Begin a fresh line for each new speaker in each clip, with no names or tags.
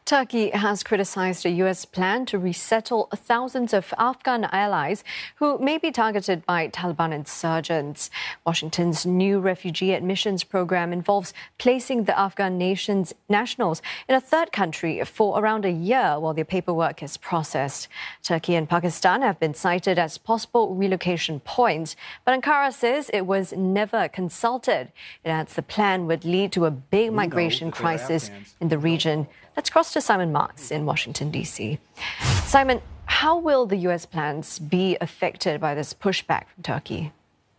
Turkey has criticized a U.S. plan to resettle thousands of Afghan allies who may be targeted by Taliban insurgents. Washington's new refugee admissions program involves placing the Afghan nation's nationals in a third country for around a year while their paperwork is processed. Turkey and Pakistan have been cited as possible relocation points, but Ankara says it was never consulted. It adds the plan would lead to a big migration crisis in the region. Let's cross to Simon Marks in Washington, D.C. Simon, how will the U.S. plans be affected by this pushback from Turkey?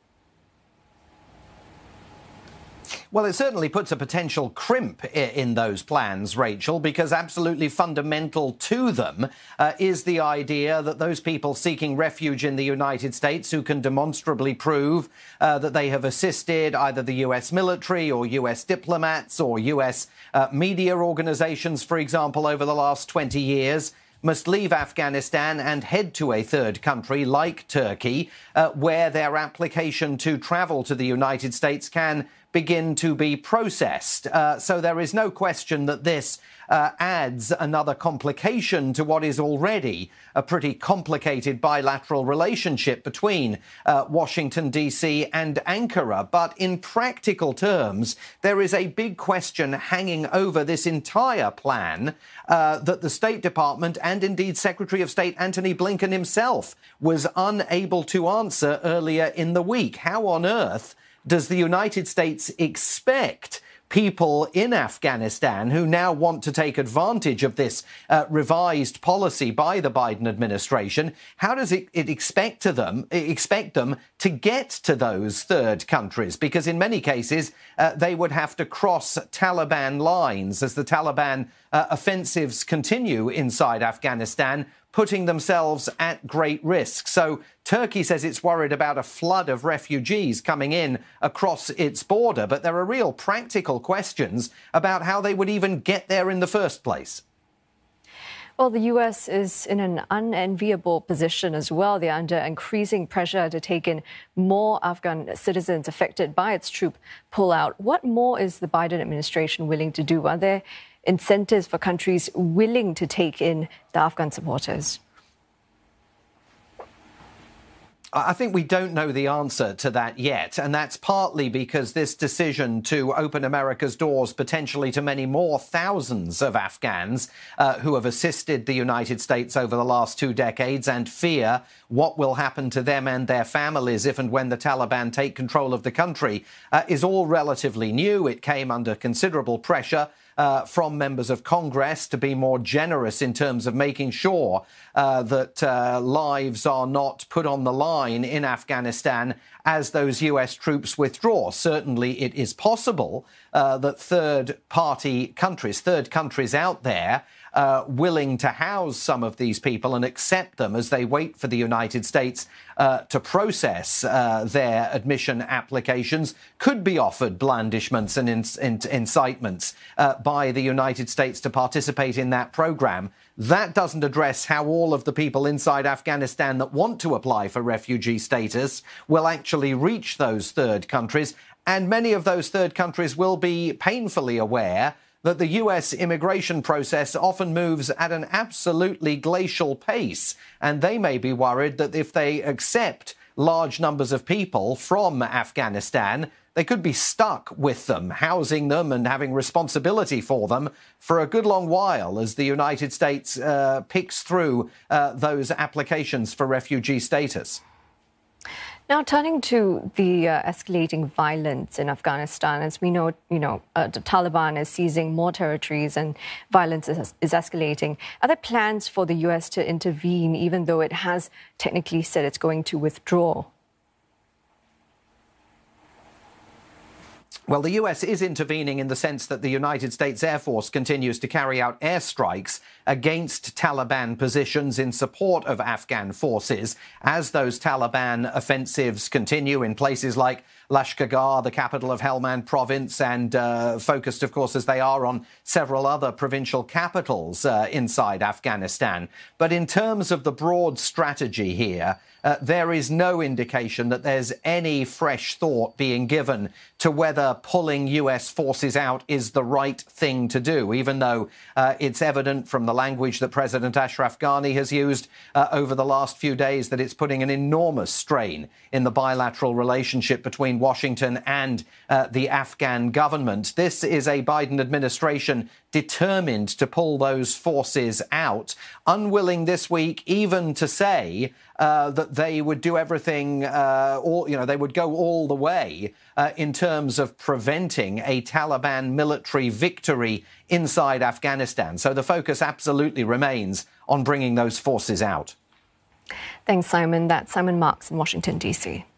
Well, it certainly puts a potential crimp in those plans, Rachel, because absolutely fundamental to them is the idea that those people seeking refuge in the United States who can demonstrably prove that they have assisted either the U.S. military or U.S. diplomats or U.S. Media organizations, for example, over the last 20 years, must leave Afghanistan and head to a third country like Turkey, where their application to travel to the United States can begin to be processed. So there is no question that this adds another complication to what is already a pretty complicated bilateral relationship between Washington, D.C. and Ankara. But in practical terms, there is a big question hanging over this entire plan that the State Department and indeed Secretary of State Antony Blinken himself was unable to answer earlier in the week. How on earth does the United States expect people in Afghanistan who now want to take advantage of this revised policy by the Biden administration, how does it expect them to get to those third countries? Because in many cases, they would have to cross Taliban lines as the Taliban offensives continue inside Afghanistan, putting themselves at great risk. So Turkey says it's worried about a flood of refugees coming in across its border, but there are real practical questions about how they would even get there in the first place.
Well, the U.S. is in an unenviable position as well. They're under increasing pressure to take in more Afghan citizens affected by its troop pullout. What more is the Biden administration willing to do? Are there incentives for countries willing to take in the Afghan supporters?
I think we don't know the answer to that yet, and that's partly because this decision to open America's doors potentially to many more thousands of Afghans who have assisted the United States over the last 2 decades and fear what will happen to them and their families if and when the Taliban take control of the country is all relatively new. It came under considerable pressure from members of Congress to be more generous in terms of making sure that lives are not put on the line in Afghanistan as those U.S. troops withdraw. Certainly it is possible that third countries out there willing to house some of these people and accept them as they wait for the United States to process their admission applications could be offered blandishments and incitements by the United States to participate in that program. That doesn't address how all of the people inside Afghanistan that want to apply for refugee status will actually reach those third countries. And many of those third countries will be painfully aware that the U.S. immigration process often moves at an absolutely glacial pace. And they may be worried that if they accept large numbers of people from Afghanistan, they could be stuck with them, housing them and having responsibility for them for a good long while as the United States picks through those applications for refugee status.
Now, turning to the escalating violence in Afghanistan, as we know, the Taliban is seizing more territories and violence is escalating. Are there plans for the U.S. to intervene, even though it has technically said it's going to withdraw?
Well, the U.S. is intervening in the sense that the United States Air Force continues to carry out airstrikes against Taliban positions in support of Afghan forces as those Taliban offensives continue in places like Lashkargah, the capital of Helmand province, and focused, of course, as they are on several other provincial capitals inside Afghanistan. But in terms of the broad strategy here, there is no indication that there's any fresh thought being given to whether pulling US forces out is the right thing to do, even though it's evident from the language that President Ashraf Ghani has used over the last few days that it's putting an enormous strain in the bilateral relationship between Washington and the Afghan government. This is a Biden administration determined to pull those forces out, unwilling this week even to say that they would do everything, they would go all the way in terms of preventing a Taliban military victory inside Afghanistan. So the focus absolutely remains on bringing those forces out.
Thanks, Simon. That's Simon Marks in Washington, D.C.